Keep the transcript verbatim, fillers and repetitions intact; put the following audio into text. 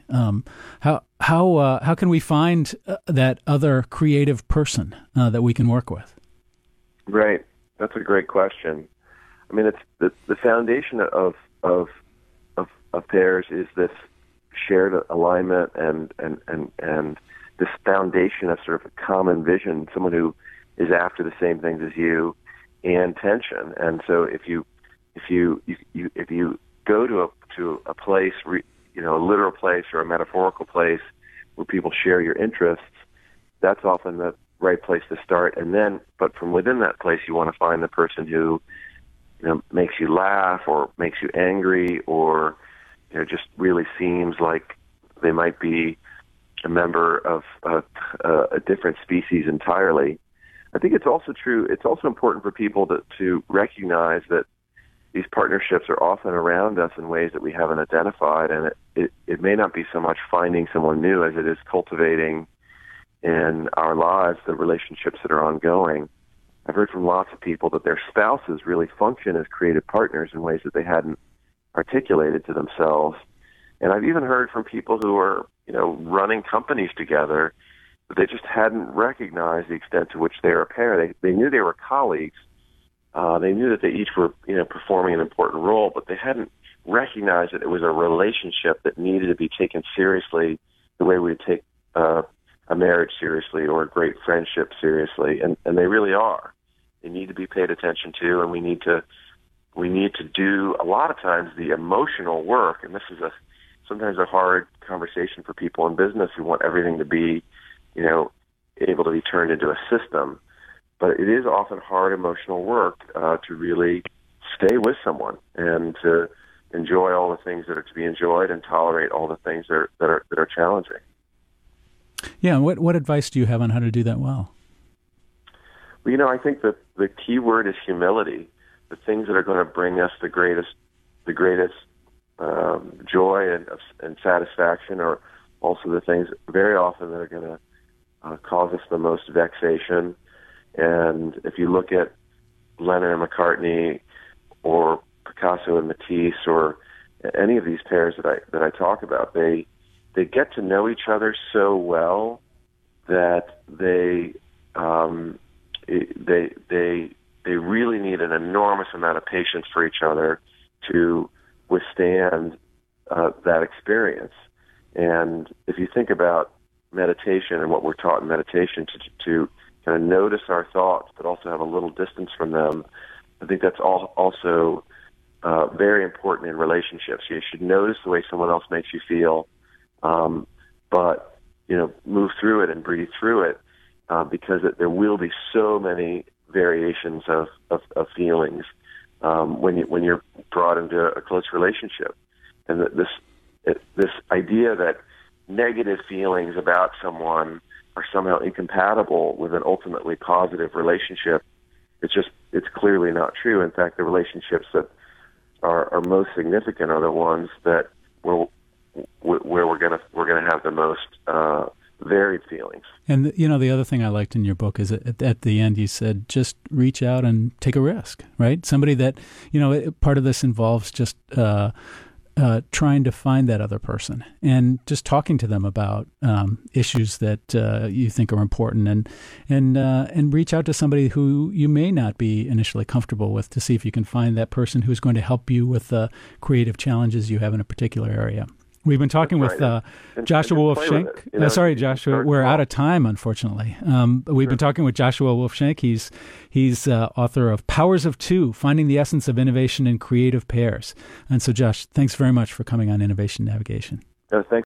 Um, how how uh, how can we find uh, that other creative person uh, that we can work with? Right, that's a great question. I mean, it's the the foundation of of of, of pairs is this shared alignment and and and and this foundation of sort of a common vision, someone who is after the same things as you, and tension. And so if you if you, you, you if you go to a to a place, you know, a literal place or a metaphorical place where people share your interests, that's often the right place to start. And then, but from within that place, you want to find the person who, you know, makes you laugh or makes you angry, or, you know, just really seems like they might be a member of a, a different species entirely. I think it's also true, it's also important for people to, to recognize that these partnerships are often around us in ways that we haven't identified, and it, it, it may not be so much finding someone new as it is cultivating in our lives the relationships that are ongoing. I've heard from lots of people that their spouses really function as creative partners in ways that they hadn't articulated to themselves. And I've even heard from people who are, you know, running companies together, but they just hadn't recognized the extent to which they were a pair. They they knew they were colleagues. Uh, they knew that they each were, you know, performing an important role, but they hadn't recognized that it was a relationship that needed to be taken seriously the way we take uh, a marriage seriously or a great friendship seriously. And, and they really are. They need to be paid attention to, and we need to we need to do a lot of times the emotional work. And this is a sometimes a hard conversation for people in business who want everything to be, you know, able to be turned into a system. But it is often hard emotional work uh, to really stay with someone and to enjoy all the things that are to be enjoyed and tolerate all the things that are that are, that are challenging. Yeah, and what what advice do you have on how to do that well? Well, you know, I think that the key word is humility. The things that are going to bring us the greatest the greatest um, joy and, and satisfaction are also the things very often that are going to uh, cause us the most vexation. And if you look at Lennon and McCartney, or Picasso and Matisse, or any of these pairs that I that I talk about, they they get to know each other so well that they um, they they they really need an enormous amount of patience for each other to withstand uh, that experience. And if you think about meditation and what we're taught in meditation to to kind of notice our thoughts, but also have a little distance from them, I think that's all also uh, very important in relationships. You should notice the way someone else makes you feel, um, but you know, move through it and breathe through it, uh, because it, there will be so many variations of, of, of feelings um, when you when you're brought into a close relationship, and that this it, this idea that negative feelings about someone are somehow incompatible with an ultimately positive relationship, it's just it's clearly not true. In fact, the relationships that are, are most significant are the ones that will where we're gonna we're gonna have the most uh, varied feelings. And you know, the other thing I liked in your book is at, at the end you said just reach out and take a risk, right? Somebody that, you know, part of this involves just uh, uh, trying to find that other person and just talking to them about um, issues that uh, you think are important, and and uh, and reach out to somebody who you may not be initially comfortable with to see if you can find that person who's going to help you with the creative challenges you have in a particular area. We've been talking That's with right. uh, and, Joshua and Wolfshank. With it, you know, uh, sorry, Joshua, we're out of time, unfortunately. Um, but we've Sure. been talking with Joshua Wolfshank. He's he's uh, author of Powers of Two: Finding the Essence of Innovation in Creative Pairs. And so, Josh, thanks very much for coming on Innovation Navigation. No, thanks.